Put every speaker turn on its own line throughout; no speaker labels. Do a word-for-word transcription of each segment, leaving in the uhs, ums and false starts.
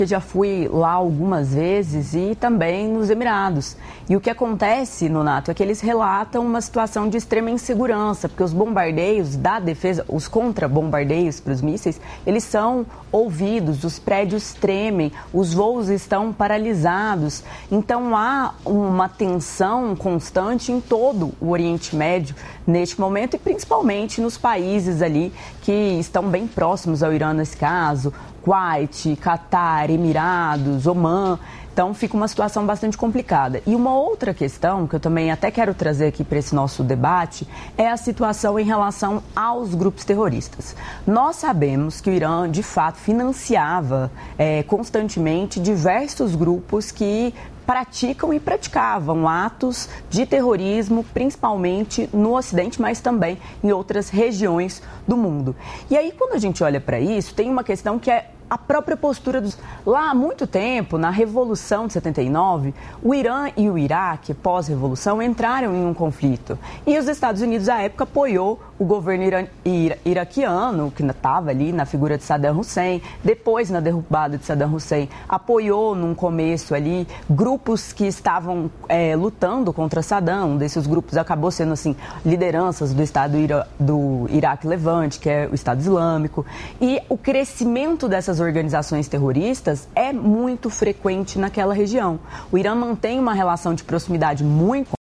Eu já fui lá algumas vezes e também nos Emirados. E o que acontece, Nonato, é que eles relatam uma situação de extrema insegurança, porque os bombardeios da defesa, os contra-bombardeios para os mísseis, eles são ouvidos, os prédios tremem, os voos estão paralisados. Então há uma tensão constante em todo o Oriente Médio neste momento e principalmente nos países ali que estão bem próximos ao Irã nesse caso, Kuwait, Catar, Emirados, Omã. Então fica uma situação bastante complicada. E uma outra questão que eu também até quero trazer aqui para esse nosso debate é a situação em relação aos grupos terroristas. Nós sabemos que o Irã, de fato, financiava é, constantemente diversos grupos que praticam e praticavam atos de terrorismo, principalmente no Ocidente, mas também em outras regiões do mundo. E aí, quando a gente olha para isso, tem uma questão que é a própria postura dos... Lá há muito tempo, na Revolução de setenta e nove, o Irã e o Iraque, pós-revolução, entraram em um conflito. E os Estados Unidos, à época, apoiou o governo ira... ira... iraquiano, que estava ali na figura de Saddam Hussein. Depois, na derrubada de Saddam Hussein, apoiou, num começo ali, grupos que estavam é, lutando contra Saddam. Um desses grupos acabou sendo, assim, lideranças do Estado ira... do Iraque Levante, que é o Estado Islâmico. E o crescimento dessas organizações terroristas é muito frequente naquela região. O Irã mantém uma relação de proximidade muito com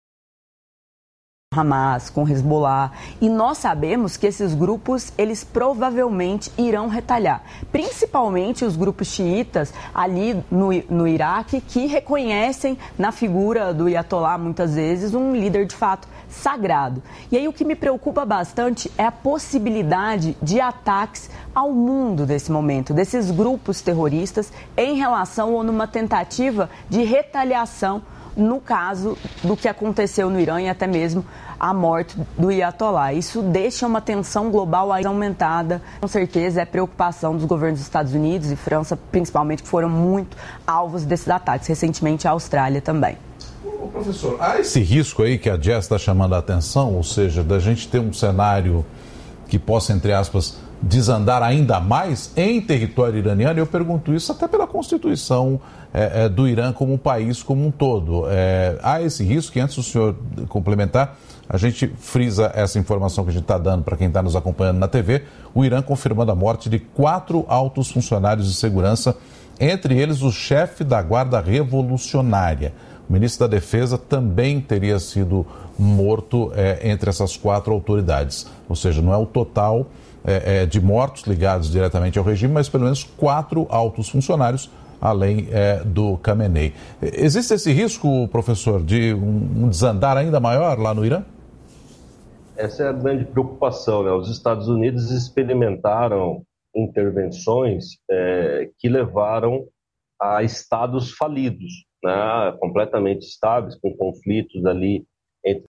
Hamas, com Hezbollah, e nós sabemos que esses grupos, eles provavelmente irão retalhar, principalmente os grupos xiitas ali no, no Iraque, que reconhecem na figura do Ayatollah, muitas vezes, um líder de fato sagrado. E aí o que me preocupa bastante é a possibilidade de ataques ao mundo desse momento, desses grupos terroristas em relação ou numa tentativa de retaliação no caso do que aconteceu no Irã e até mesmo a morte do Ayatollah. Isso deixa uma tensão global ainda aumentada. Com certeza é preocupação dos governos dos Estados Unidos e França, principalmente, que foram muito alvos desses ataques. Recentemente a Austrália também.
Ô, professor, há esse risco aí que a Jess está chamando a atenção, ou seja, da gente ter um cenário que possa, entre aspas, desandar ainda mais em território iraniano? Eu pergunto isso até pela Constituição é, é, do Irã como um país como um todo. É, há esse risco, que antes do senhor complementar, a gente frisa essa informação que a gente está dando para quem está nos acompanhando na T V, o Irã confirmando a morte de quatro altos funcionários de segurança, entre eles o chefe da Guarda Revolucionária. O ministro da Defesa também teria sido morto é, entre essas quatro autoridades. Ou seja, não é o total é, é, de mortos ligados diretamente ao regime, mas pelo menos quatro altos funcionários, além é, do Khamenei. Existe esse risco, professor, de um, um desandar ainda maior lá no Irã?
Essa é a grande preocupação, né? Os Estados Unidos experimentaram intervenções é, que levaram a estados falidos, né? Completamente estáveis, com conflitos ali entre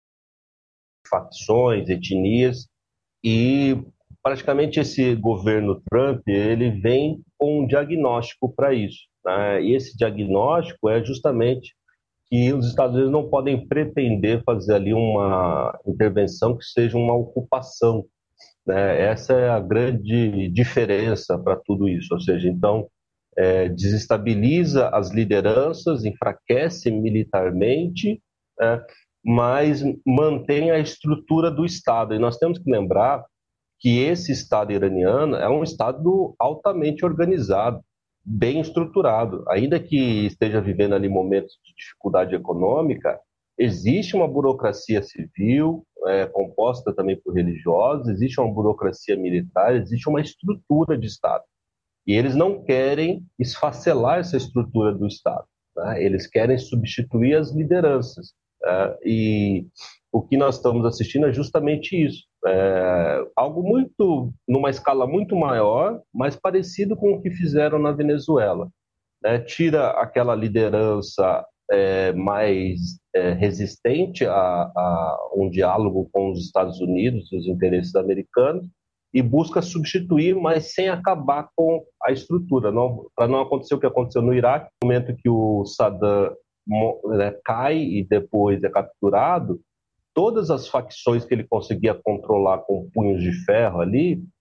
facções, etnias, e praticamente esse governo Trump, ele vem com um diagnóstico para isso, né? E esse diagnóstico é justamente que os Estados Unidos não podem pretender fazer ali uma intervenção que seja uma ocupação, né? Essa é a grande diferença para tudo isso, ou seja, então é, desestabiliza as lideranças, enfraquece militarmente, é, mas mantém a estrutura do Estado. E nós temos que lembrar que esse Estado iraniano é um Estado altamente organizado, bem estruturado. Ainda que esteja vivendo ali momentos de dificuldade econômica, existe uma burocracia civil, é, composta também por religiosos, existe uma burocracia militar, existe uma estrutura de Estado. E eles não querem esfacelar essa estrutura do Estado, né? Eles querem substituir as lideranças. É, e o que nós estamos assistindo é justamente isso. É, algo muito, numa escala muito maior, mas parecido com o que fizeram na Venezuela, né? Tira aquela liderança é, mais é, resistente a, a um diálogo com os Estados Unidos, os interesses americanos, e busca substituir, mas sem acabar com a estrutura, para não acontecer o que aconteceu no Iraque, no momento que o Saddam, né, cai e depois é capturado, todas as facções que ele conseguia controlar com punhos de ferro ali,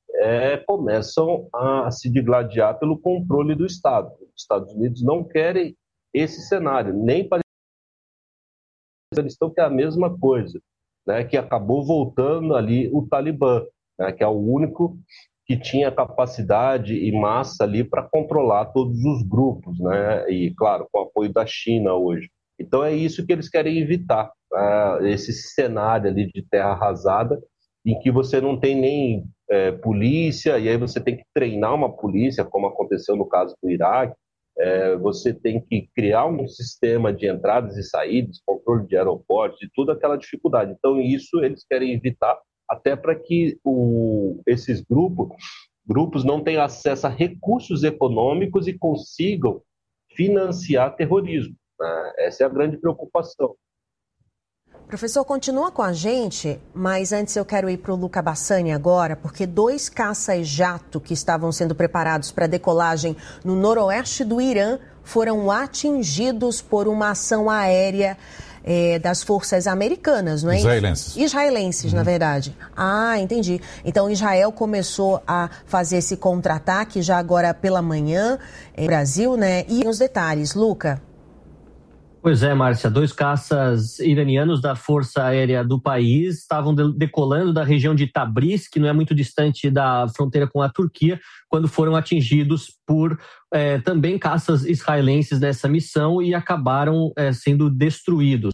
é, começam a se digladiar pelo controle do Estado. Os Estados Unidos não querem esse cenário, nem para eles estão que é a mesma coisa, né, que acabou voltando ali o Talibã, né, que é o único que tinha capacidade e massa ali para controlar todos os grupos, né, e claro, com o apoio da China hoje. Então é isso que eles querem evitar, né, esse cenário ali de terra arrasada, em que você não tem nem é, polícia, e aí você tem que treinar uma polícia, como aconteceu no caso do Iraque. É, você tem que criar um sistema de entradas e saídas, controle de aeroportos e toda aquela dificuldade. Então, isso eles querem evitar, até para que o, esses grupos, grupos não tenham acesso a recursos econômicos e consigam financiar terrorismo, né? Essa é a grande preocupação.
Professor, continua com a gente, mas antes eu quero ir para o Luca Bassani agora, porque dois caças-jato que estavam sendo preparados para decolagem no noroeste do Irã foram atingidos por uma ação aérea é, das forças americanas, não é?
Israelenses.
Israelenses, uhum. Na verdade. Ah, entendi. Então Israel começou a fazer esse contra-ataque já agora pela manhã no Brasil, né? E os detalhes, Luca?
Pois é, Márcia, dois caças iranianos da Força Aérea do país estavam decolando da região de Tabriz, que não é muito distante da fronteira com a Turquia, quando foram atingidos por eh, também caças israelenses nessa missão e acabaram eh, sendo destruídos.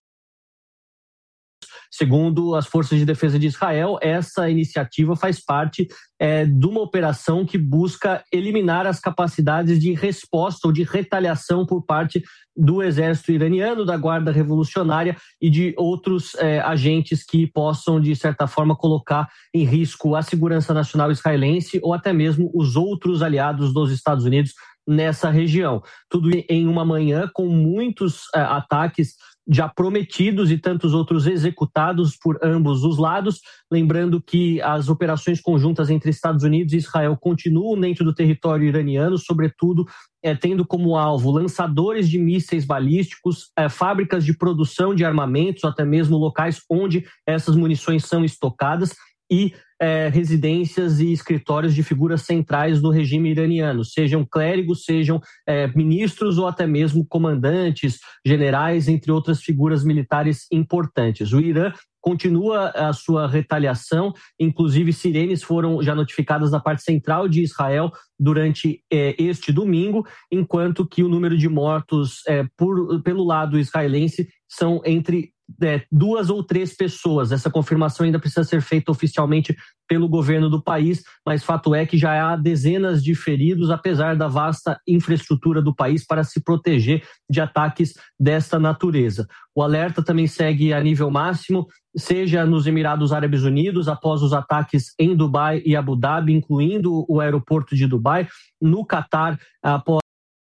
Segundo as Forças de Defesa de Israel, essa iniciativa faz parte é, de uma operação que busca eliminar as capacidades de resposta ou de retaliação por parte do exército iraniano, da Guarda Revolucionária e de outros é, agentes que possam, de certa forma, colocar em risco a segurança nacional israelense ou até mesmo os outros aliados dos Estados Unidos nessa região. Tudo em uma manhã com muitos é, ataques já prometidos e tantos outros executados por ambos os lados. Lembrando que as operações conjuntas entre Estados Unidos e Israel continuam dentro do território iraniano, sobretudo é, tendo como alvo lançadores de mísseis balísticos, é, fábricas de produção de armamentos, até mesmo locais onde essas munições são estocadas, e é, residências e escritórios de figuras centrais do regime iraniano, sejam clérigos, sejam é, ministros ou até mesmo comandantes, generais, entre outras figuras militares importantes. O Irã continua a sua retaliação, inclusive sirenes foram já notificadas na parte central de Israel durante é, este domingo, enquanto que o número de mortos é, por, pelo lado israelense são entre É, duas ou três pessoas. Essa confirmação ainda precisa ser feita oficialmente pelo governo do país, mas fato é que já há dezenas de feridos, apesar da vasta infraestrutura do país para se proteger de ataques desta natureza. O alerta também segue a nível máximo, seja nos Emirados Árabes Unidos, após os ataques em Dubai e Abu Dhabi, incluindo o aeroporto de Dubai, no Catar, após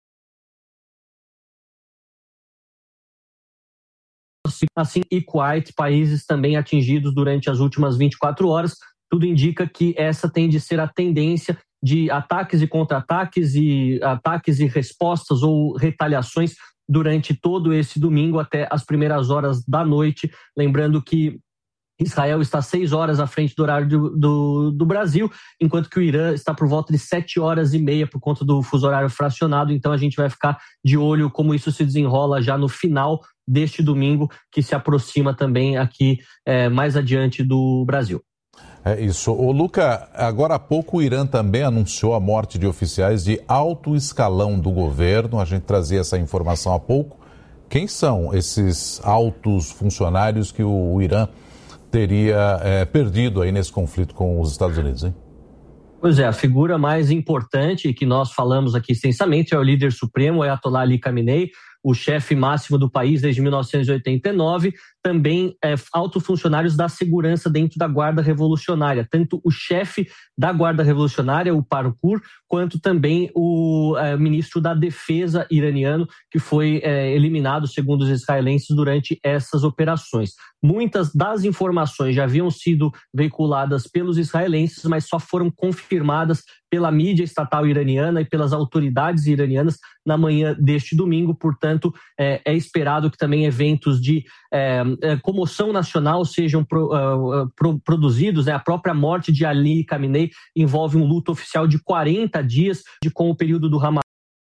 assim e Kuwait, países também atingidos durante as últimas vinte e quatro horas. Tudo indica que essa tende a ser a tendência de ataques e contra-ataques e ataques e respostas ou retaliações durante todo esse domingo até as primeiras horas da noite. Lembrando que Israel está seis horas à frente do horário do, do, do Brasil, enquanto que o Irã está por volta de sete horas e meia por conta do fuso horário fracionado. Então a gente vai ficar de olho como isso se desenrola já no final deste domingo, que se aproxima também aqui é, mais adiante do Brasil.
É isso. Ô, Luca, agora há pouco o Irã também anunciou a morte de oficiais de alto escalão do governo. A gente trazia essa informação há pouco. Quem são esses altos funcionários que o, o Irã teria é, perdido aí nesse conflito com os Estados Unidos, hein?
Pois é, a figura mais importante que nós falamos aqui extensamente é o líder supremo, Ayatollah Ali Khamenei, o chefe máximo do país desde mil novecentos e oitenta e nove, também é, altos funcionários da segurança dentro da Guarda Revolucionária, tanto o chefe da Guarda Revolucionária, o Parkour, quanto também o é, ministro da Defesa iraniano, que foi é, eliminado, segundo os israelenses, durante essas operações. Muitas das informações já haviam sido veiculadas pelos israelenses, mas só foram confirmadas pela mídia estatal iraniana e pelas autoridades iranianas na manhã deste domingo. Portanto, é, é esperado que também eventos de é, é, comoção nacional sejam pro, uh, pro, produzidos. Né? A própria morte de Ali Khamenei envolve um luto oficial de quarenta dias, de, com o período do Ramadã.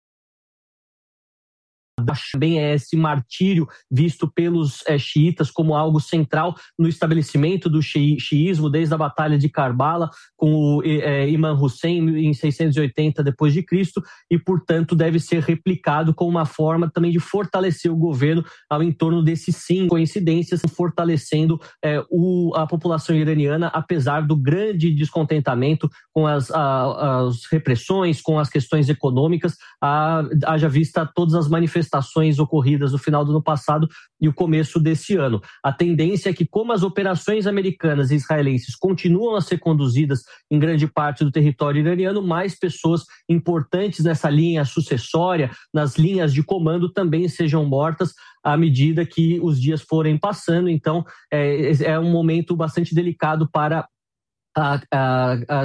Também é esse martírio visto pelos é, xiitas como algo central no estabelecimento do xiismo, desde a Batalha de Karbala com o é, Imam Hussein em seiscentos e oitenta depois de Cristo, e portanto deve ser replicado como uma forma também de fortalecer o governo ao entorno desses sim coincidências, fortalecendo é, o, a população iraniana, apesar do grande descontentamento com as, a, as repressões, com as questões econômicas, a, haja vista todas as manifestações ocorridas no final do ano passado e o começo desse ano. A tendência é que, como as operações americanas e israelenses continuam a ser conduzidas em grande parte do território iraniano, mais pessoas importantes nessa linha sucessória, nas linhas de comando, também sejam mortas à medida que os dias forem passando. Então, é, é um momento bastante delicado para a, a, a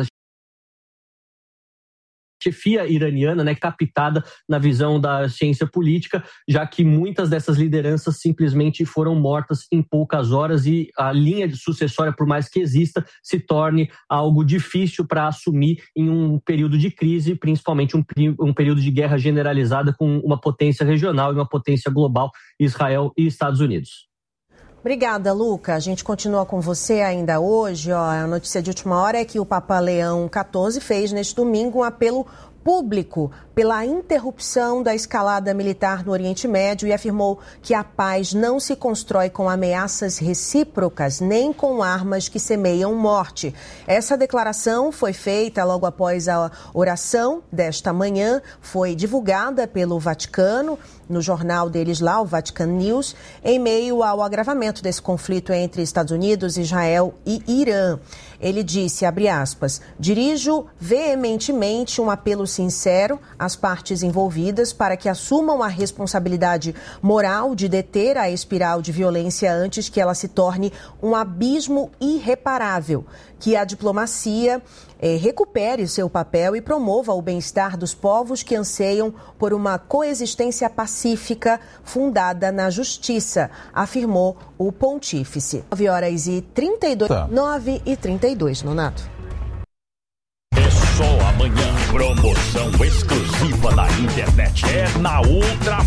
chefia iraniana, né, captada na visão da ciência política, já que muitas dessas lideranças simplesmente foram mortas em poucas horas e a linha de sucessória, por mais que exista, se torne algo difícil para assumir em um período de crise, principalmente um, um período de guerra generalizada com uma potência regional e uma potência global, Israel e Estados Unidos.
Obrigada, Luca. A gente continua com você ainda hoje. Ó, a notícia de última hora é que o Papa Leão quatorze fez neste domingo um apelo público pela interrupção da escalada militar no Oriente Médio e afirmou que a paz não se constrói com ameaças recíprocas nem com armas que semeiam morte. Essa declaração foi feita logo após a oração desta manhã, foi divulgada pelo Vaticano, no jornal deles lá, o Vatican News, em meio ao agravamento desse conflito entre Estados Unidos, Israel e Irã. Ele disse, abre aspas, dirijo veementemente um apelo sincero às partes envolvidas para que assumam a responsabilidade moral de deter a espiral de violência antes que ela se torne um abismo irreparável, que a diplomacia eh, recupere seu papel e promova o bem-estar dos povos que anseiam por uma coexistência pacífica fundada na justiça, afirmou o pontífice. nove horas e trinta e dois, tá. nove e trinta e dois, Nonato.
É só amanhã. Promoção exclusiva na internet. É na Ultra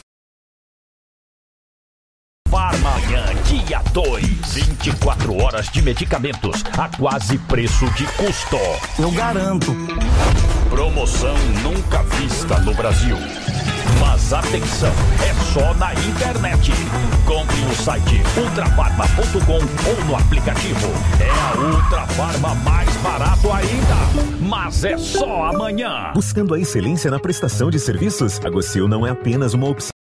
Farma. Amanhã, dia dois. vinte e quatro horas de medicamentos a quase preço de custo.
Eu garanto.
Promoção nunca vista no Brasil. Mas atenção, é só na internet. Compre no site ultrafarma ponto com ou no aplicativo. É a Ultra Farma mais barato ainda. Mas é só amanhã.
Buscando a excelência na prestação de serviços, a Gocil não é apenas uma opção.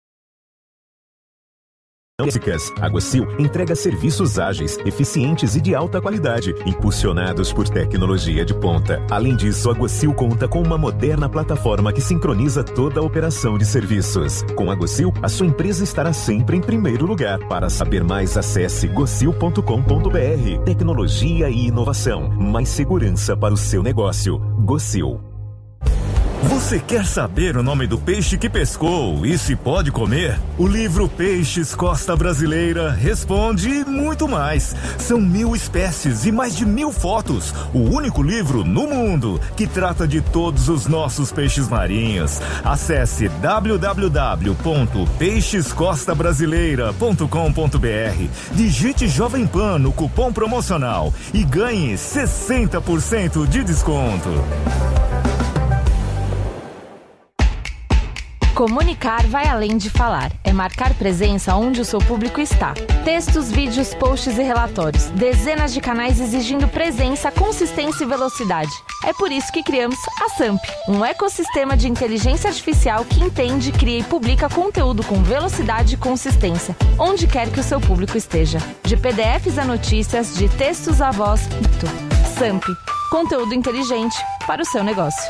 A Gocil entrega serviços ágeis, eficientes e de alta qualidade, impulsionados por tecnologia de ponta. Além disso, a Gocil conta com uma moderna plataforma que sincroniza toda a operação de serviços. Com a Gocil, a sua empresa estará sempre em primeiro lugar. Para saber mais, acesse gocil ponto com ponto br. Tecnologia e inovação, mais segurança para o seu negócio. Gocil.
Você quer saber o nome do peixe que pescou e se pode comer? O livro Peixes Costa Brasileira responde e muito mais. São mil espécies e mais de mil fotos. O único livro no mundo que trata de todos os nossos peixes marinhos. Acesse w w w ponto peixes costa brasileira ponto com ponto br. Digite Jovem Pan no cupom promocional e ganhe sessenta por cento de desconto.
Comunicar vai além de falar. É marcar presença onde o seu público está. Textos, vídeos, posts e relatórios. Dezenas de canais exigindo presença, consistência e velocidade. É por isso que criamos a Samp, um ecossistema de inteligência artificial que entende, cria e publica conteúdo com velocidade e consistência, onde quer que o seu público esteja. De P D Fs a notícias, de textos a voz. Samp, conteúdo inteligente para o seu negócio.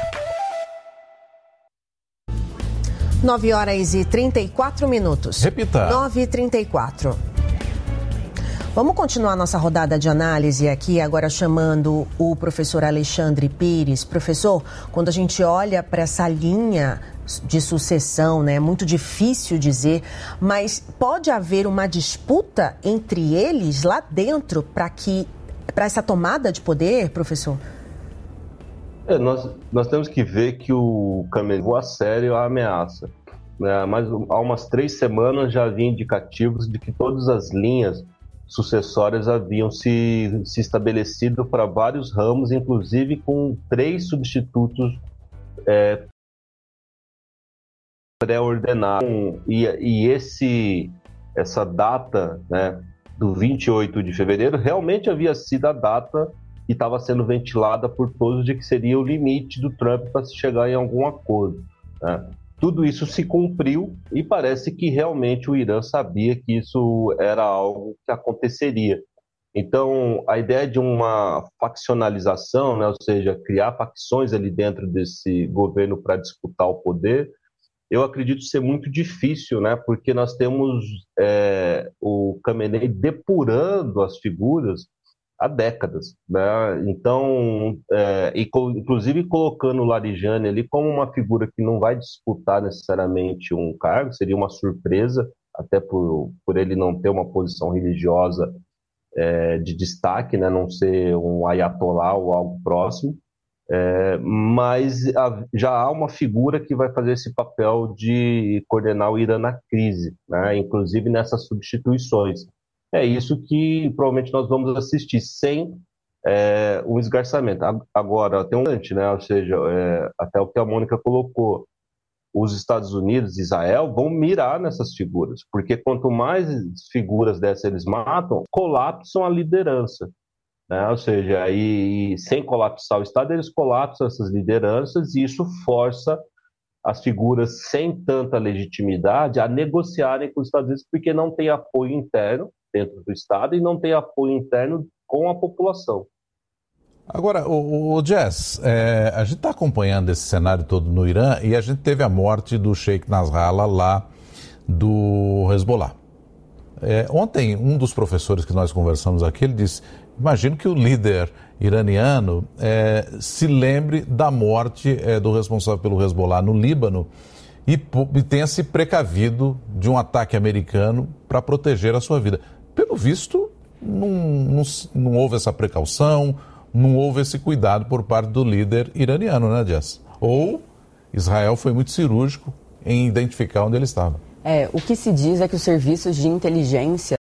nove horas e trinta e quatro minutos.
Repita.
nove e trinta e quatro. Vamos continuar nossa rodada de análise aqui, agora chamando o professor Alexandre Pires. Professor, quando a gente olha para essa linha de sucessão, né, é muito difícil dizer, mas pode haver uma disputa entre eles lá dentro para que, para essa tomada de poder, professor?
É, nós, nós temos que ver que o Khamenei levou a sério a ameaça. Né? Mas há umas três semanas já havia indicativos de que todas as linhas sucessórias haviam se, se estabelecido para vários ramos, inclusive com três substitutos é, pré-ordenados. E, e esse, essa data, né, do vinte e oito de fevereiro realmente havia sido a data que estava sendo ventilada por todos de que seria o limite do Trump para se chegar em algum acordo. Né? Tudo isso se cumpriu e parece que realmente o Irã sabia que isso era algo que aconteceria. Então, a ideia de uma faccionalização, né, ou seja, criar facções ali dentro desse governo para disputar o poder, eu acredito ser muito difícil, né, porque nós temos é, o Khamenei depurando as figuras há décadas, né? Então, é, e, inclusive colocando o Larijani ali como uma figura que não vai disputar necessariamente um cargo, seria uma surpresa, até por, por ele não ter uma posição religiosa é, de destaque, né? Não ser um ayatollah ou algo próximo, é, mas a, já há uma figura que vai fazer esse papel de coordenar o Irã na crise, né? Inclusive nessas substituições. É isso que provavelmente nós vamos assistir, sem é, um esgarçamento. Agora, tem um antes, né? Ou seja, é, até o que a Mônica colocou, os Estados Unidos e Israel vão mirar nessas figuras, porque quanto mais figuras dessas eles matam, colapsam a liderança. Né? Ou seja, aí, sem colapsar o Estado, eles colapsam essas lideranças e isso força as figuras sem tanta legitimidade a negociarem com os Estados Unidos, porque não tem apoio interno dentro do Estado e não tem apoio interno com a população.
Agora, o, o Jess, é, a gente está acompanhando esse cenário todo no Irã e a gente teve a morte do Sheikh Nasrallah lá do Hezbollah. É, ontem, um dos professores que nós conversamos aqui, ele disse, imagino que o líder iraniano é, se lembre da morte é, do responsável pelo Hezbollah no Líbano e, e tenha se precavido de um ataque americano para proteger a sua vida. Pelo visto, não, não, não houve essa precaução, não houve esse cuidado por parte do líder iraniano, né, Jess? Ou Israel foi muito cirúrgico em identificar onde ele estava.
É, o que se diz é que os serviços de inteligência,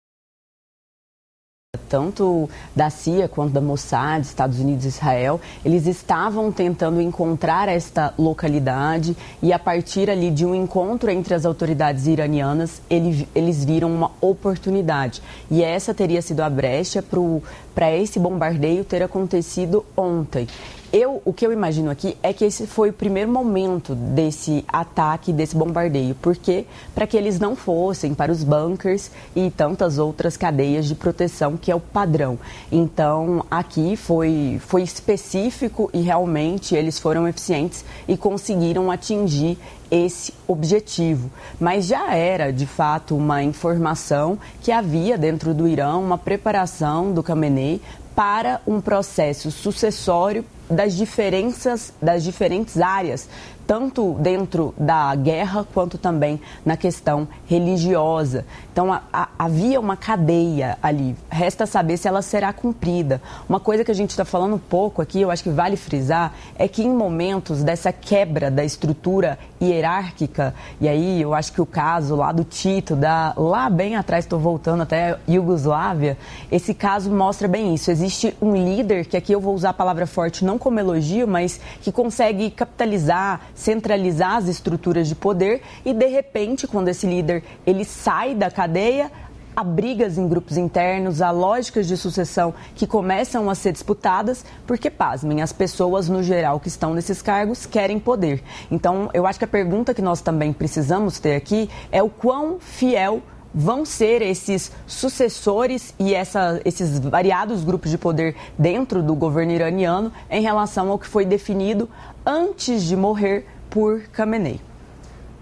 tanto da C I A quanto da Mossad, Estados Unidos e Israel, eles estavam tentando encontrar esta localidade e a partir ali de um encontro entre as autoridades iranianas, ele, eles viram uma oportunidade. E essa teria sido a brecha para esse bombardeio ter acontecido ontem. Eu, o que eu imagino aqui é que esse foi o primeiro momento desse ataque, desse bombardeio. Por quê? Para que eles não fossem para os bunkers e tantas outras cadeias de proteção, que é o padrão. Então, aqui foi, foi específico e realmente eles foram eficientes e conseguiram atingir esse objetivo. Mas já era, de fato, uma informação que havia dentro do Irã uma preparação do Khamenei para um processo sucessório das diferenças, das diferentes áreas, tanto dentro da guerra quanto também na questão religiosa. Então, a, a, havia uma cadeia ali. Resta saber se ela será cumprida. Uma coisa que a gente está falando um pouco aqui, eu acho que vale frisar, é que em momentos dessa quebra da estrutura hierárquica, e aí eu acho que o caso lá do Tito, da, lá bem atrás, estou voltando até a Iugoslávia, esse caso mostra bem isso. Existe um líder, que aqui eu vou usar a palavra forte não como elogio, mas que consegue capitalizar, centralizar as estruturas de poder e, de repente, quando esse líder ele sai da cadeia, há brigas em grupos internos, há lógicas de sucessão que começam a ser disputadas, porque, pasmem, as pessoas, no geral, que estão nesses cargos, querem poder. Então, eu acho que a pergunta que nós também precisamos ter aqui é o quão fiel vão ser esses sucessores e essa, esses variados grupos de poder dentro do governo iraniano em relação ao que foi definido antes de morrer por Khamenei.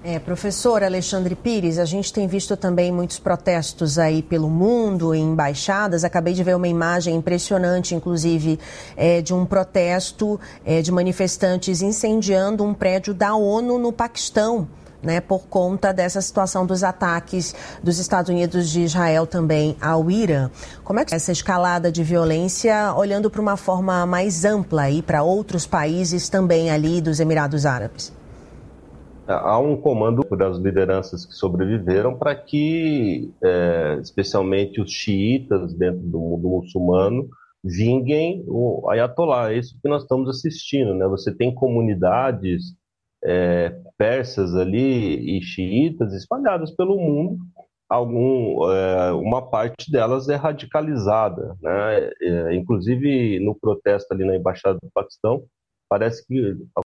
É, professor Alexandre Pires, a gente tem visto também muitos protestos aí pelo mundo, em embaixadas. Acabei de ver uma imagem impressionante, inclusive, é, de um protesto é, de manifestantes incendiando um prédio da ONU no Paquistão, né, por conta dessa situação dos ataques dos Estados Unidos de Israel também ao Irã. Como é que é essa escalada de violência, olhando para uma forma mais ampla e para outros países também ali dos Emirados Árabes?
Há um comando das lideranças que sobreviveram para que, é, especialmente os xiitas dentro do mundo muçulmano, vinguem o Ayatollah. É isso que nós estamos assistindo, né? Você tem comunidades é, persas ali e xiitas espalhadas pelo mundo. Algum, é, uma parte delas é radicalizada, né? É, inclusive, no protesto ali na Embaixada do Paquistão, parece que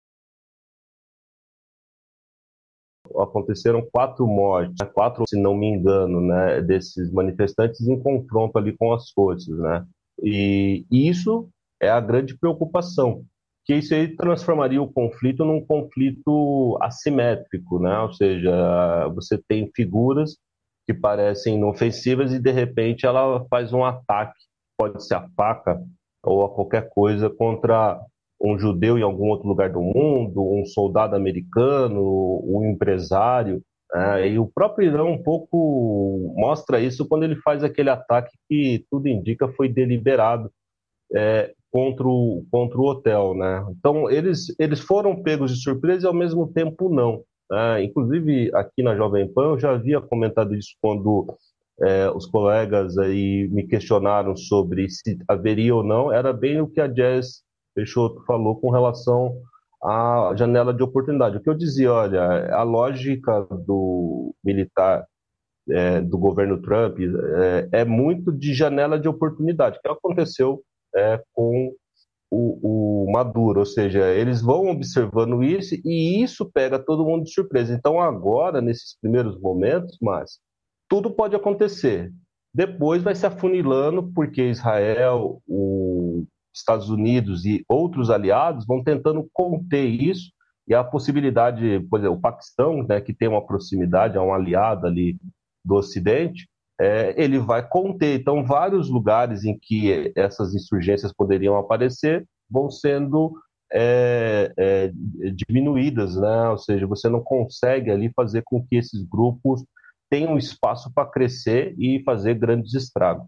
aconteceram quatro mortes, quatro, se não me engano, né, desses manifestantes em confronto ali com as forças, né? E isso é a grande preocupação, que isso aí transformaria o conflito num conflito assimétrico, né? Ou seja, você tem figuras que parecem inofensivas e de repente ela faz um ataque, pode ser a faca ou a qualquer coisa, contra um judeu em algum outro lugar do mundo, um soldado americano, um empresário. É, e o próprio Irã um pouco mostra isso quando ele faz aquele ataque que tudo indica foi deliberado é, contra, o, contra o hotel, né? Então eles, eles foram pegos de surpresa e ao mesmo tempo não. É, inclusive aqui na Jovem Pan eu já havia comentado isso quando é, os colegas aí me questionaram sobre se haveria ou não. Era bem o que a Jess Peixoto falou com relação à janela de oportunidade. O que eu dizia, olha, a lógica do militar, é, do governo Trump, é, é muito de janela de oportunidade, que aconteceu é, com o, o Maduro, ou seja, eles vão observando isso e isso pega todo mundo de surpresa. Então agora, nesses primeiros momentos, mas tudo pode acontecer. Depois vai se afunilando, porque Israel, o Estados Unidos e outros aliados vão tentando conter isso, e a possibilidade, por exemplo, o Paquistão, né, que tem uma proximidade, é um aliado ali do Ocidente, é, ele vai conter. Então, vários lugares em que essas insurgências poderiam aparecer vão sendo é, é, diminuídas, né? Ou seja, você não consegue ali fazer com que esses grupos tenham espaço para crescer e fazer grandes estragos.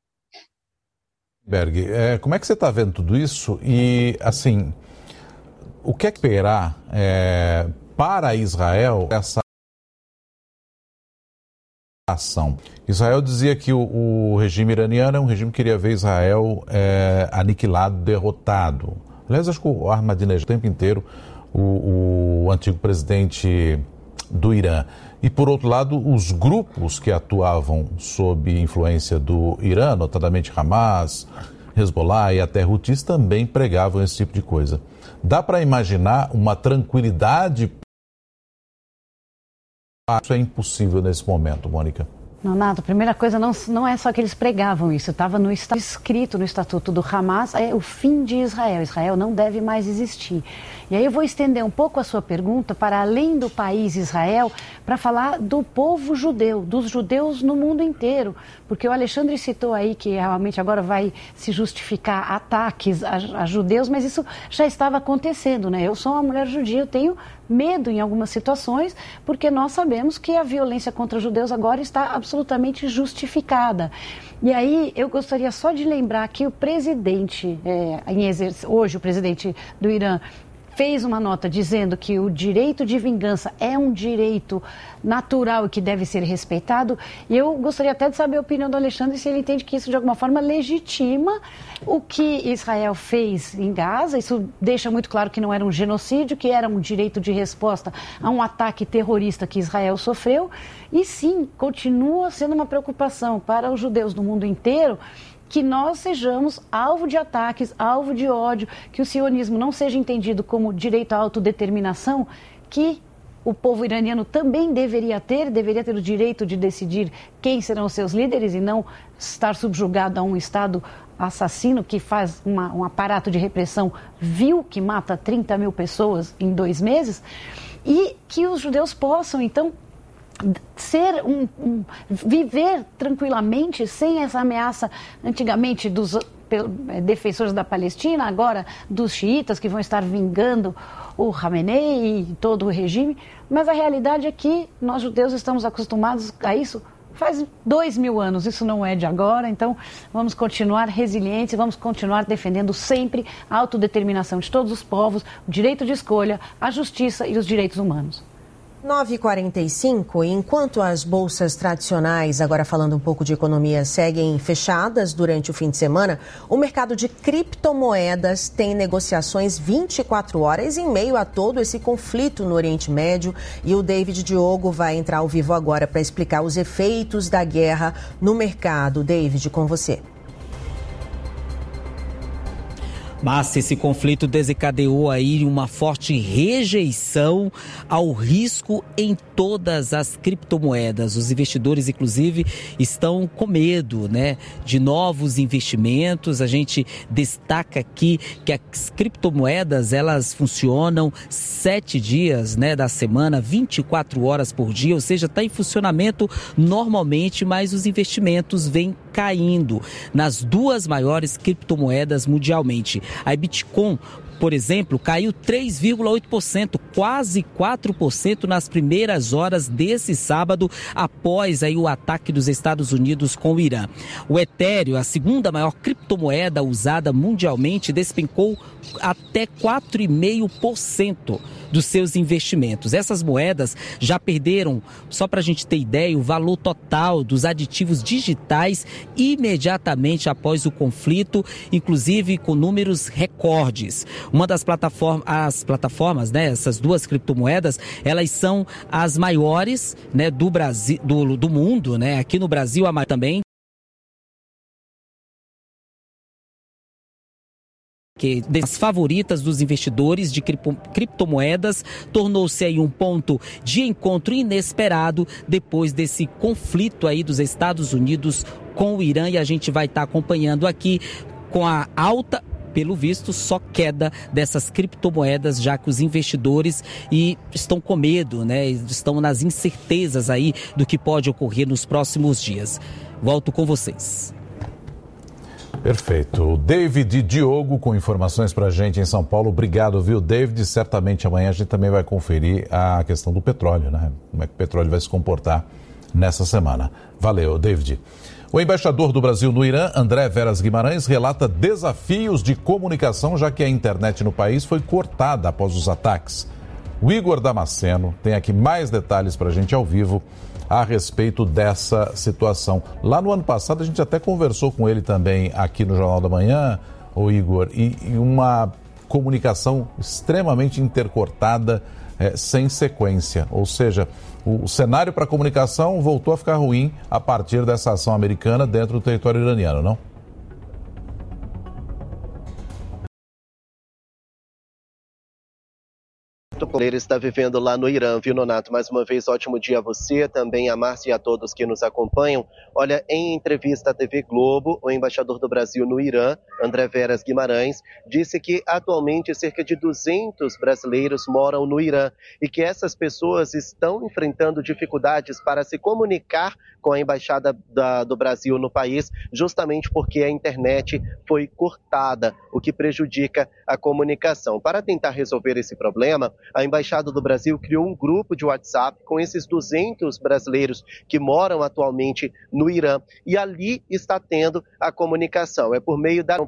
Berg, é, como é que você está vendo tudo isso? E, assim, o que é que esperar é, para Israel essa ação? Israel dizia que o, o regime iraniano é um regime que queria ver Israel é, aniquilado, derrotado. Aliás, acho que o Ahmadinejad o tempo inteiro, o, o antigo presidente do Irã. E, por outro lado, os grupos que atuavam sob influência do Irã, notadamente Hamas, Hezbollah e até Houthis, também pregavam esse tipo de coisa. Dá para imaginar uma tranquilidade? Isso é impossível nesse momento, Mônica.
Nonato, a primeira coisa, não, não é só que eles pregavam isso, estava no escrito no estatuto do Hamas, é o fim de Israel. Israel não deve mais existir. E aí eu vou estender um pouco a sua pergunta para além do país Israel, para falar do povo judeu, dos judeus no mundo inteiro. Porque o Alexandre citou aí que realmente agora vai se justificar ataques a, a judeus, mas isso já estava acontecendo, né? Eu sou uma mulher judia, eu tenho medo em algumas situações, porque nós sabemos que a violência contra judeus agora está absolutamente justificada. E aí eu gostaria só de lembrar que o presidente, é, em exerc... hoje o presidente do Irã, fez uma nota dizendo que o direito de vingança é um direito natural e que deve ser respeitado. E eu gostaria até de saber a opinião do Alexandre, se ele entende que isso de alguma forma legitima o que Israel fez em Gaza. Isso deixa muito claro que não era um genocídio, que era um direito de resposta a um ataque terrorista que Israel sofreu. E sim, continua sendo uma preocupação para os judeus do mundo inteiro que nós sejamos alvo de ataques, alvo de ódio, que o sionismo não seja entendido como direito à autodeterminação, que o povo iraniano também deveria ter, deveria ter o direito de decidir quem serão os seus líderes e não estar subjugado a um Estado assassino que faz uma, um aparato de repressão vil, que mata trinta mil pessoas em dois meses. e que os judeus possam, então, ser um, um, viver tranquilamente sem essa ameaça antigamente dos defensores da Palestina, agora dos xiitas que vão estar vingando o Khamenei e todo o regime, mas a realidade é que nós judeus estamos acostumados a isso faz dois mil anos, isso não é de agora, então vamos continuar resilientes, vamos continuar defendendo sempre a autodeterminação de todos os povos, o direito de escolha, a justiça e os direitos humanos.
nove e quarenta e cinco, enquanto as bolsas tradicionais, agora falando um pouco de economia, seguem fechadas durante o fim de semana, o mercado de criptomoedas tem negociações vinte e quatro horas em meio a todo esse conflito no Oriente Médio. E o David Diogo vai entrar ao vivo agora para explicar os efeitos da guerra no mercado. David, com você.
Mas esse conflito desencadeou aí uma forte rejeição ao risco em todas as criptomoedas. Os investidores, inclusive, estão com medo, né, de novos investimentos. A gente destaca aqui que as criptomoedas, elas funcionam sete dias, né, da semana, vinte e quatro horas por dia, ou seja, está em funcionamento normalmente, mas os investimentos vêm caindo nas duas maiores criptomoedas mundialmente. A Bitcoin, por exemplo, caiu três vírgula oito por cento, quase quatro por cento nas primeiras horas desse sábado, após aí o ataque dos Estados Unidos com o Irã. O Ethereum, a segunda maior criptomoeda usada mundialmente, despencou até quatro vírgula cinco por cento dos seus investimentos. Essas moedas já perderam, só para a gente ter ideia, o valor total dos aditivos digitais imediatamente após o conflito, inclusive com números recordes. Uma das plataformas, as plataformas, né, essas duas criptomoedas, elas são as maiores, né, do Brasil, do, do mundo, né? Aqui no Brasil a maior também. Que das favoritas dos investidores de criptomoedas, tornou-se aí um ponto de encontro inesperado depois desse conflito aí dos Estados Unidos com o Irã, e a gente vai estar acompanhando aqui com a alta, pelo visto, só queda dessas criptomoedas, já que os investidores e estão com medo, né? Estão nas incertezas aí do que pode ocorrer nos próximos dias. Volto com vocês.
Perfeito. O David Diogo com informações para a gente em São Paulo. Obrigado, viu, David? Certamente amanhã a gente também vai conferir a questão do petróleo, né? Como é que o petróleo vai se comportar nessa semana. Valeu, David. O embaixador do Brasil no Irã, André Veras Guimarães, relata desafios de comunicação, já que a internet no país foi cortada após os ataques. O Igor Damasceno tem aqui mais detalhes para a gente ao vivo a respeito dessa situação. Lá no ano passado a gente até conversou com ele também aqui no Jornal da Manhã, o Igor, e, e uma comunicação extremamente intercortada, é, sem sequência. Ou seja, o, o cenário para a comunicação voltou a ficar ruim a partir dessa ação americana dentro do território iraniano, não?
O poder está vivendo lá no Irã, viu, Nonato? Mais uma vez, ótimo dia a você, também a Márcia e a todos que nos acompanham. Olha, em entrevista à T V Globo, o embaixador do Brasil no Irã, André Veras Guimarães, disse que atualmente cerca de duzentos brasileiros moram no Irã e que essas pessoas estão enfrentando dificuldades para se comunicar com a embaixada da, do Brasil no país, justamente porque a internet foi cortada, o que prejudica a comunicação. Para tentar resolver esse problema, a Embaixada do Brasil criou um grupo de WhatsApp com esses duzentos brasileiros que moram atualmente no Irã, e ali está tendo a comunicação. É por meio das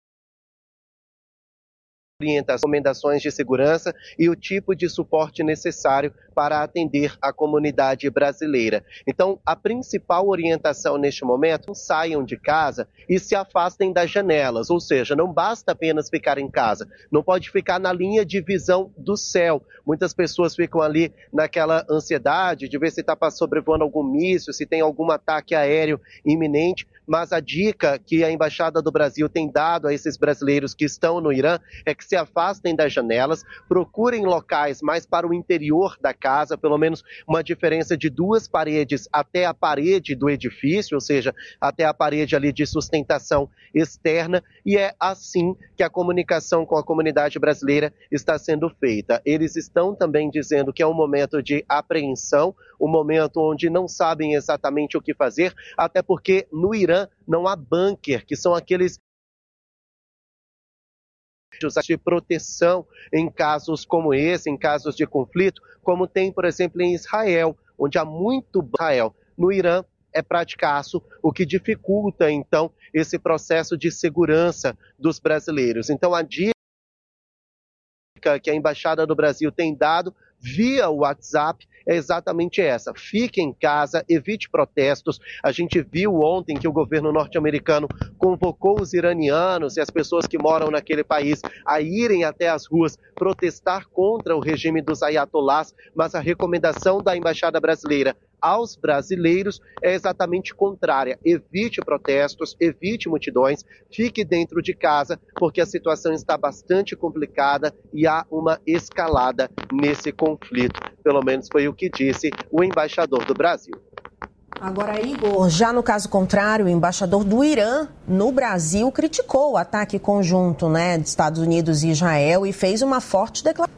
orientações, recomendações de segurança e o tipo de suporte necessário para atender a comunidade brasileira. Então, a principal orientação neste momento, não saiam de casa e se afastem das janelas, ou seja, não basta apenas ficar em casa, não pode ficar na linha de visão do céu. Muitas pessoas ficam ali naquela ansiedade de ver se está sobrevoando algum míssil, se tem algum ataque aéreo iminente, mas a dica que a Embaixada do Brasil tem dado a esses brasileiros que estão no Irã é que
se afastem das janelas, procurem locais mais para o interior da casa, pelo menos uma diferença de duas paredes até a parede do edifício, ou seja, até a parede ali de sustentação externa, e é assim que a comunicação com a comunidade brasileira está sendo feita. Eles estão também dizendo que é um momento de apreensão, um momento onde não sabem exatamente o que fazer, até porque no Irã não há bunker, que são aqueles de proteção em casos como esse, em casos de conflito, como tem, por exemplo, em Israel, onde há muito Israel. No Irã é praticaço, o que dificulta, então, esse processo de segurança dos brasileiros. Então, a dica que a Embaixada do Brasil tem dado via WhatsApp é exatamente essa: fique em casa, evite protestos. A gente viu ontem que o governo norte-americano convocou os iranianos e as pessoas que moram naquele país a irem até as ruas protestar contra o regime dos ayatollahs, mas a recomendação da Embaixada Brasileira aos brasileiros é exatamente contrária: evite protestos, evite multidões, fique dentro de casa, porque a situação está bastante complicada e há uma escalada nesse conflito. Pelo menos foi o que disse o embaixador do Brasil.
Agora, Igor, já no caso contrário, o embaixador do Irã no Brasil criticou o ataque conjunto, né, de Estados Unidos e Israel e fez uma forte declaração.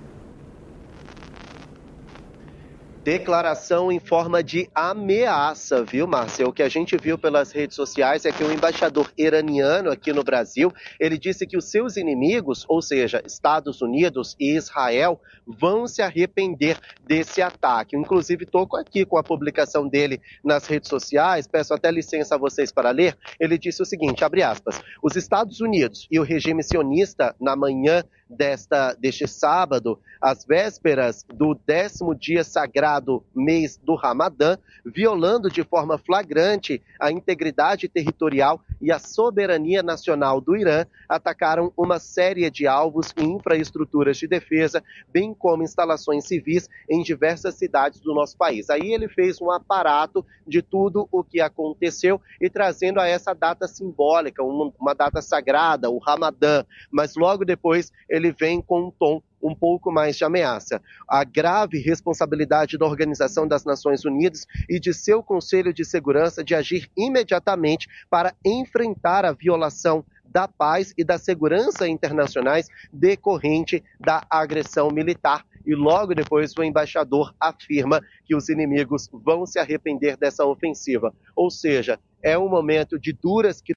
Declaração em forma de ameaça, viu, Márcia? O que a gente viu pelas redes sociais é que o embaixador iraniano aqui no Brasil, ele disse que os seus inimigos, ou seja, Estados Unidos e Israel, vão se arrepender desse ataque. Inclusive, estou aqui com a publicação dele nas redes sociais, peço até licença a vocês para ler. Ele disse o seguinte, abre aspas: os Estados Unidos e o regime sionista, na manhã desta, deste sábado, às vésperas do décimo dia sagrado mês do Ramadã, violando de forma flagrante a integridade territorial e a soberania nacional do Irã, atacaram uma série de alvos e infraestruturas de defesa, bem como instalações civis em diversas cidades do nosso país. Aí ele fez um aparato de tudo o que aconteceu e trazendo a essa data simbólica, uma, uma data sagrada, o Ramadã, mas logo depois ele vem com um tom um pouco mais de ameaça. A grave responsabilidade da Organização das Nações Unidas e de seu Conselho de Segurança de agir imediatamente para enfrentar a violação da paz e da segurança internacionais decorrente da agressão militar. E logo depois o embaixador afirma que os inimigos vão se arrepender dessa ofensiva. Ou seja, é um momento de duras críticas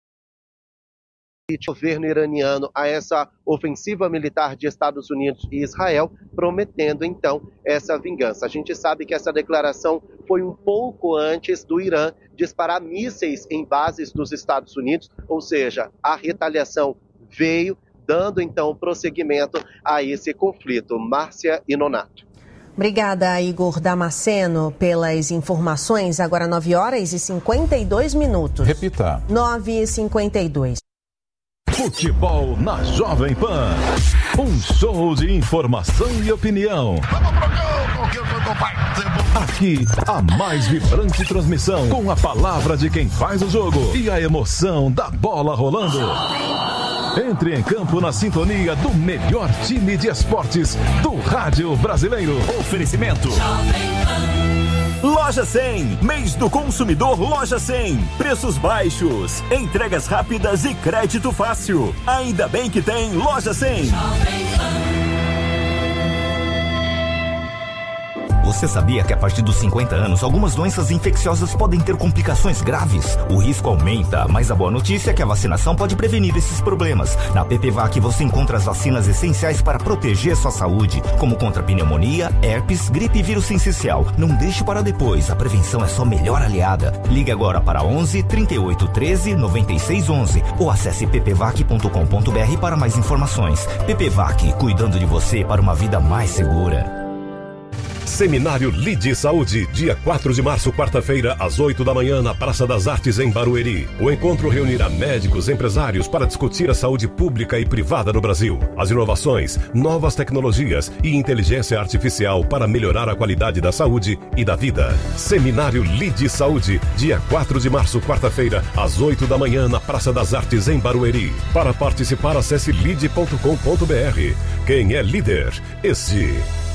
do governo iraniano a essa ofensiva militar de Estados Unidos e Israel, prometendo então essa vingança. A gente sabe que essa declaração foi um pouco antes do Irã disparar mísseis em bases dos Estados Unidos, ou seja, a retaliação veio, dando então prosseguimento a esse conflito. Márcia e Nonato.
Obrigada, Igor Damasceno, pelas informações. Agora nove horas e cinquenta e dois minutos.
Repita.
nove e cinquenta e dois.
Futebol na Jovem Pan. Um show de informação e opinião. Aqui, a mais vibrante transmissão, com a palavra de quem faz o jogo e a emoção da bola rolando. Entre em campo na sintonia do melhor time de esportes do rádio brasileiro. Oferecimento
Loja cem, mês do consumidor Loja cem. Preços baixos, entregas rápidas e crédito fácil. Ainda bem que tem Loja cem.
Você sabia que a partir dos cinquenta anos, algumas doenças infecciosas podem ter complicações graves? O risco aumenta, mas a boa notícia é que a vacinação pode prevenir esses problemas. Na P P V A C você encontra as vacinas essenciais para proteger sua saúde, como contra pneumonia, herpes, gripe e vírus sincicial. Não deixe para depois, a prevenção é sua melhor aliada. Ligue agora para onze, trinta e oito, treze, noventa e seis, onze ou acesse p p vac ponto com ponto b r para mais informações. P P V A C, cuidando de você para uma vida mais segura.
Seminário Lide Saúde, dia quatro de março, quarta-feira, às oito da manhã, na Praça das Artes, em Barueri. O encontro reunirá médicos, empresários para discutir a saúde pública e privada no Brasil, as inovações, novas tecnologias e inteligência artificial para melhorar a qualidade da saúde e da vida. Seminário Lide Saúde, dia quatro de março, quarta-feira, às oito da manhã, na Praça das Artes, em Barueri. Para participar, acesse lide ponto com ponto br. Quem é líder? Este.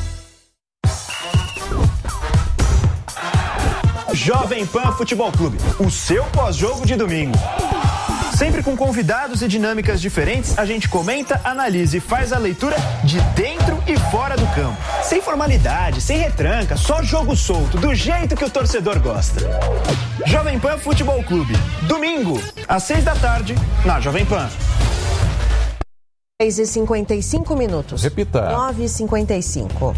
Jovem Pan Futebol Clube, o seu pós-jogo de domingo. Sempre com convidados e dinâmicas diferentes, a gente comenta, analisa e faz a leitura de dentro e fora do campo. Sem formalidade, sem retranca, só jogo solto, do jeito que o torcedor gosta. Jovem Pan Futebol Clube, domingo, às seis da tarde, na Jovem Pan.
seis e cinquenta e cinco minutos.
Repita.
nove e cinquenta e cinco.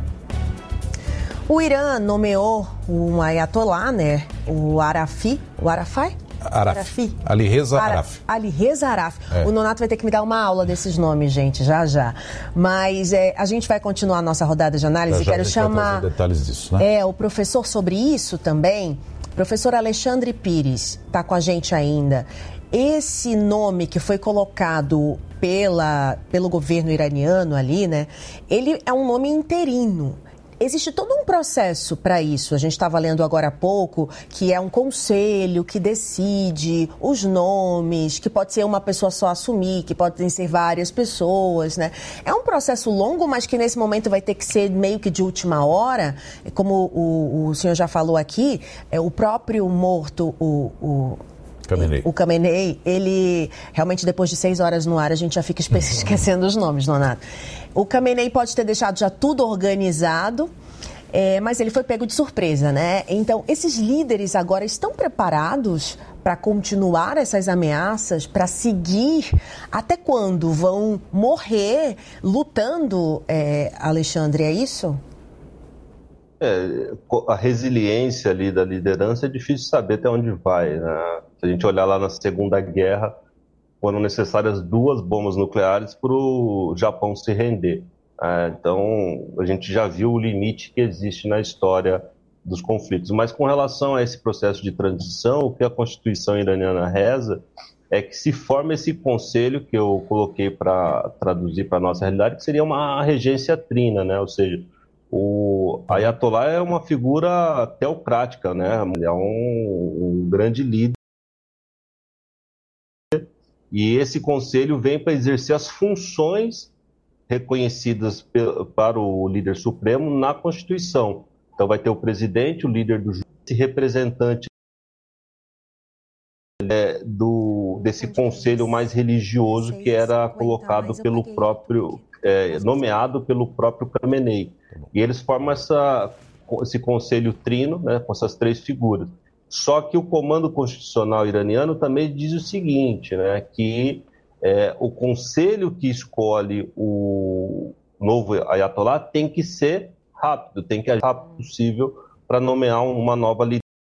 O Irã nomeou um ayatolá, né? O Arafi. O Arafai?
Arafi. Alireza Arafi.
Alireza Arafi.
É.
O Nonato vai ter que me dar uma aula desses nomes, gente, já já. Mas é, a gente vai continuar a nossa rodada de análise.
Já, já
Quero chamar
detalhes disso, né?
É, o professor sobre isso também. Professor Alexandre Pires está com a gente ainda. Esse nome que foi colocado pela, pelo governo iraniano ali, né? Ele é um nome interino. Existe todo um processo para isso. A gente estava lendo agora há pouco que é um conselho que decide os nomes, que pode ser uma pessoa só assumir, que podem ser várias pessoas, né? É um processo longo, mas que nesse momento vai ter que ser meio que de última hora. Como o, o senhor já falou aqui, é, o próprio morto, o... o
Khamenei.
O Khamenei, ele realmente depois de seis horas no ar a gente já fica esquecendo os nomes, Nonato. O Khamenei pode ter deixado já tudo organizado, é, mas ele foi pego de surpresa, né? Então, esses líderes agora estão preparados para continuar essas ameaças, para seguir? Até quando vão morrer lutando, é, Alexandre, é isso?
É, a resiliência ali da liderança é difícil saber até onde vai, né? Se a gente olhar lá na Segunda Guerra, foram necessárias duas bombas nucleares para o Japão se render. É, então, a gente já viu o limite que existe na história dos conflitos. Mas com relação a esse processo de transição, o que a Constituição iraniana reza é que se forma esse conselho que eu coloquei para traduzir para a nossa realidade, que seria uma regência trina, né? Ou seja, o Ayatollah é uma figura teocrática, né? É um, um grande líder. E esse conselho vem para exercer as funções reconhecidas para o líder supremo na Constituição. Então vai ter o presidente, o líder do juízo, representante é, do, desse conselho mais religioso que era colocado pelo próprio, é, nomeado pelo próprio Khamenei. E eles formam essa, esse conselho trino, né, com essas três figuras. Só que o comando constitucional iraniano também diz o seguinte, né, que é, o conselho que escolhe o novo ayatollah tem que ser rápido, tem que agir rápido possível para nomear uma nova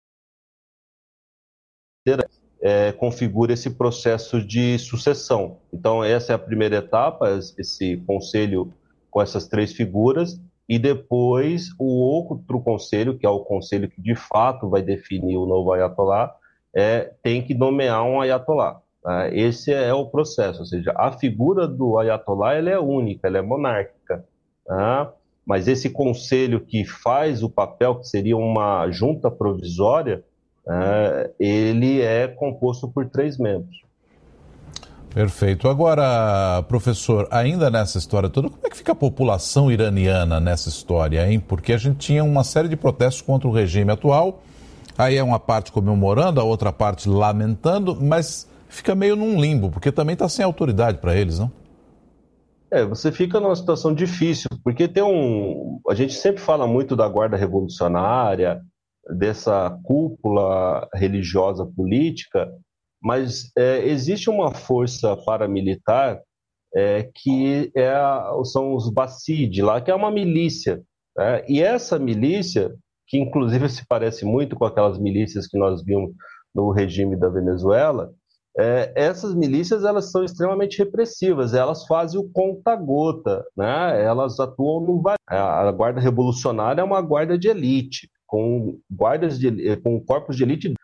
liderança. É, configura esse processo de sucessão. Então, essa é a primeira etapa, esse conselho com essas três figuras, e depois o outro conselho, que é o conselho que de fato vai definir o novo ayatollah, é, tem que nomear um ayatollah. Tá? Esse é o processo, ou seja, a figura do ayatollah ela é única, ela é monárquica. Tá? Mas esse conselho que faz o papel, que seria uma junta provisória, é, ele é composto por três membros.
Perfeito. Agora, professor, ainda nessa história toda, como é que fica a população iraniana nessa história, hein? Porque a gente tinha uma série de protestos contra o regime atual, aí é uma parte comemorando, a outra parte lamentando, mas fica meio num limbo, porque também está sem autoridade para eles, não?
É, você fica numa situação difícil, porque tem um... A gente sempre fala muito da guarda revolucionária, dessa cúpula religiosa política, mas é, existe uma força paramilitar é, que é a, são os Bassid lá, que é uma milícia. Né? E essa milícia, que inclusive se parece muito com aquelas milícias que nós vimos no regime da Venezuela, é, essas milícias elas são extremamente repressivas, elas fazem o conta-gota, né? Elas atuam no... A Guarda Revolucionária é uma guarda de elite, com guardas de, com corpos de elite,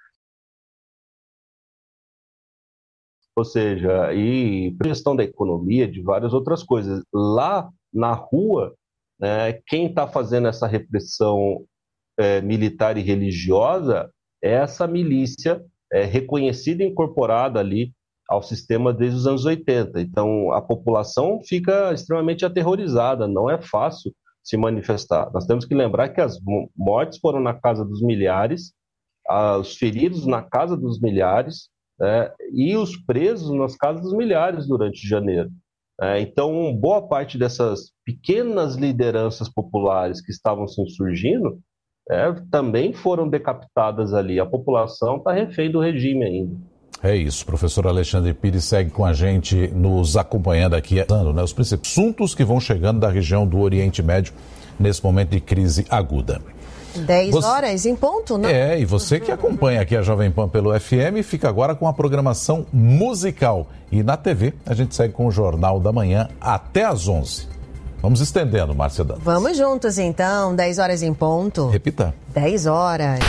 ou seja, e gestão da economia, de várias outras coisas. Lá na rua, né, quem está fazendo essa repressão é, militar e religiosa é essa milícia é, reconhecida e incorporada ali ao sistema desde os anos oitenta. Então, a população fica extremamente aterrorizada, não é fácil se manifestar. Nós temos que lembrar que as mortes foram na casa dos milhares, os feridos na casa dos milhares, né, e os presos nas casas dos milhares durante janeiro. É, então, boa parte dessas pequenas lideranças populares que estavam se insurgindo é, também foram decapitadas ali. A população está refém do regime ainda.
É isso, professor Alexandre Pires segue com a gente, nos acompanhando aqui, né, os principais assuntos que vão chegando da região do Oriente Médio nesse momento de crise aguda.
dez
você...
horas em ponto, né?
É, e você que acompanha aqui a Jovem Pan pelo F M, fica agora com a programação musical. E na T V, a gente segue com o Jornal da Manhã até às onze. Vamos estendendo, Márcia Dantas.
Vamos juntos, então. dez horas em ponto.
Repita.
dez horas.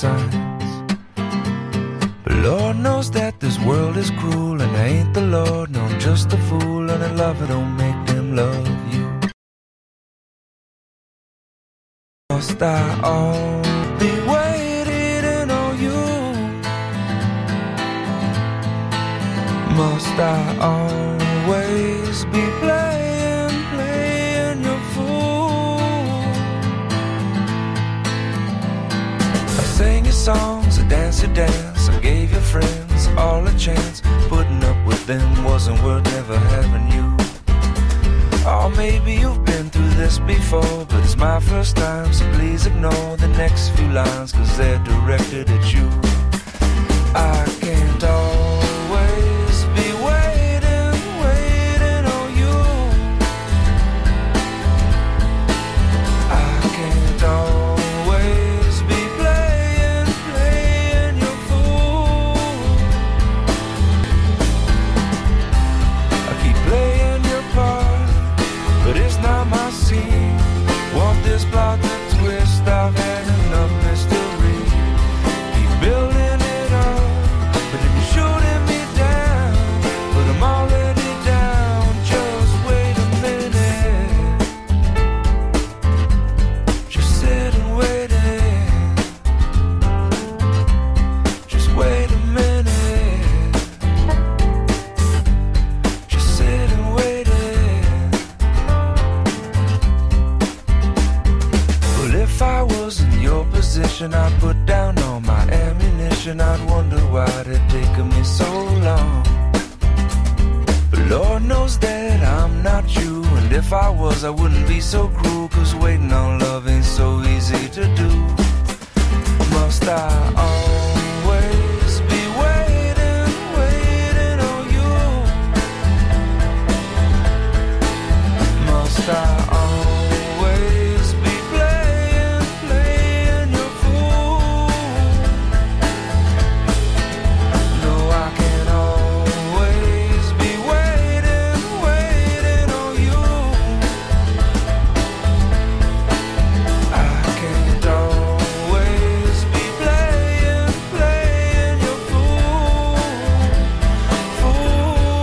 signs. But Lord knows that this world is cruel, and I ain't the Lord, no, I'm just a fool, and a lover don't make them love you. Must I all be waiting on you? Must I always be playing, playing your fool? I sang your songs, I danced your dance, I gave your friends all a chance. Putting up with them wasn't worth never having you. Oh, maybe you've been through this before, but it's my first time, so please ignore the next few lines, cause they're directed at you. I can't always be waiting, waiting on you. I can't always be playing, playing your fool. I keep playing your part, but it's not my scene. Want this plot to twist, I've had enough mystery. Keep building it up, but then you're shooting me down. But I'm already down, just wait a minute. Just sit and wait it. Just wait a minute. Just sit and wait it. Well, if I was in your position, I'd put down all my ammunition. I'd wonder why it taken me so long. But Lord knows that I'm not you, and if I was, I wouldn't be so cruel, cause waiting on love ain't so easy to do. Must I always be waiting, waiting on you? Must I always be playing, playing your fool? No, I can't always be waiting, waiting on you. I can't always be playing, playing your fool, fool.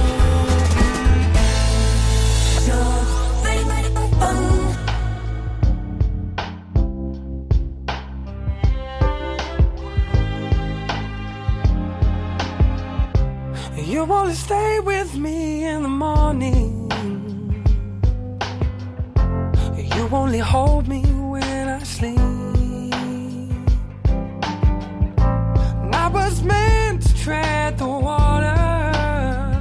You only stay with me in the morning. You only hold me when I sleep. And I was meant to tread the water,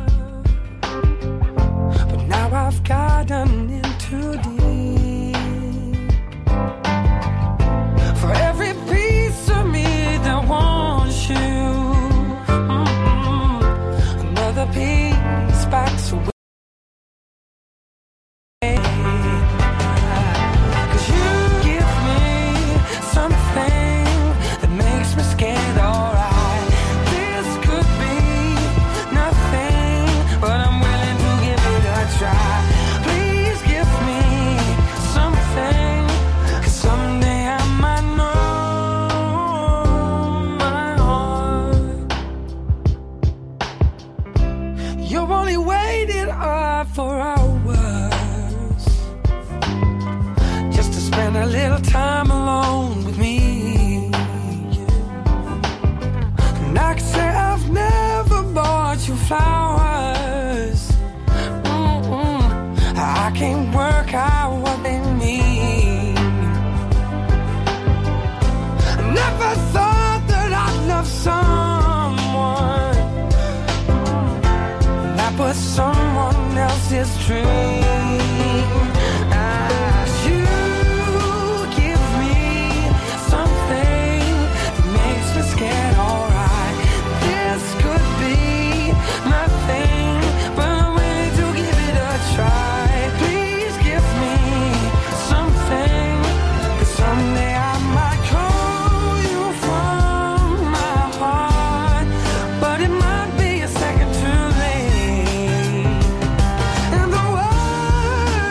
but now I've gotten in too deep. For every piece of me that wants you, mm-mm, another piece backs away. Cause you give me something that makes me scared, alright. This could be nothing, but I'm willing to give it a try. Please give me something, cause someday I might know my heart. You only waited up for hours just to spend a little time alone with me. And I can say I've never bought you flowers. Mm-mm. I can't work out what they mean. I never thought that I'd love someone that was someone else's dream. Ah, you give me something that makes me scared, alright. This could be nothing, but I'm willing to give it a try. Please give me something, cause someday I might call you from my heart, but it might be a second too late. And the world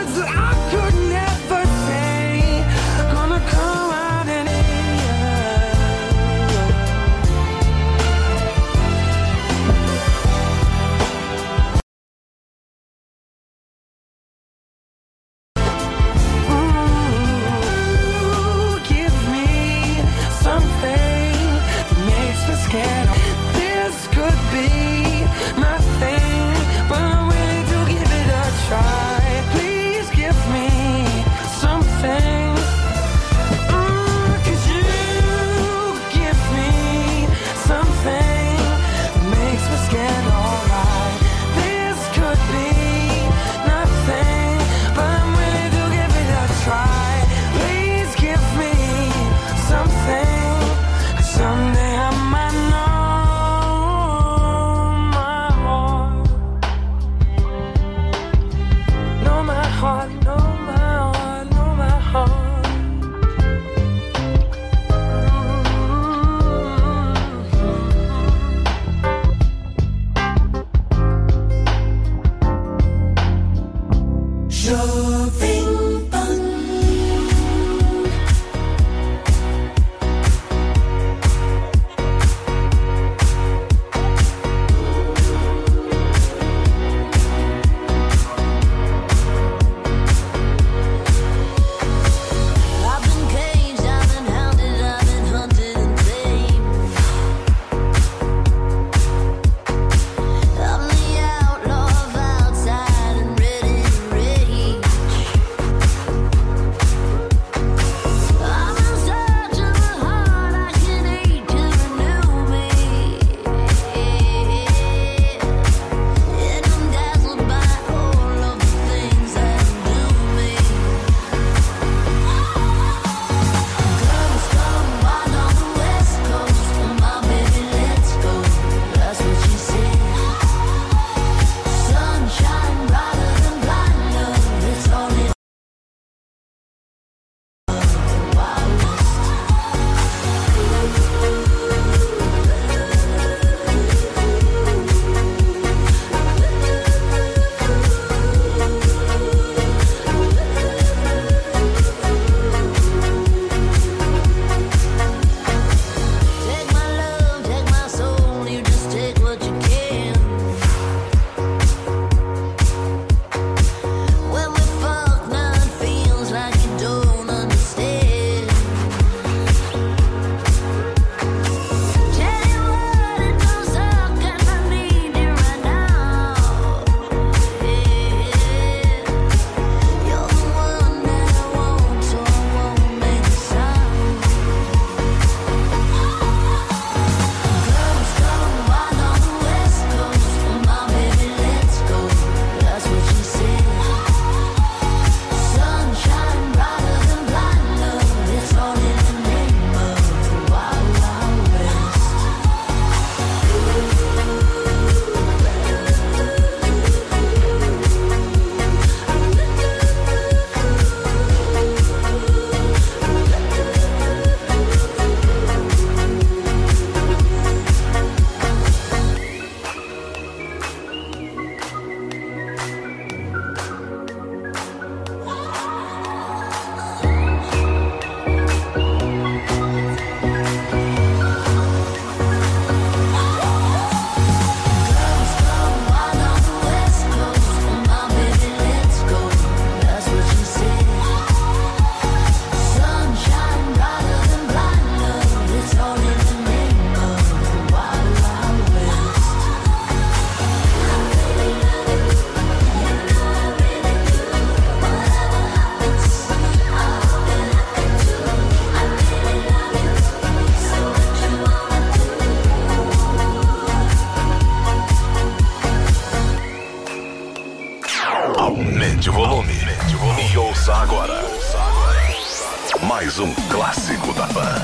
mais um clássico da Pan.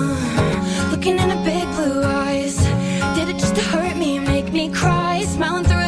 Looking in the big blue eyes, did it just to hurt me, make me cry, smiling through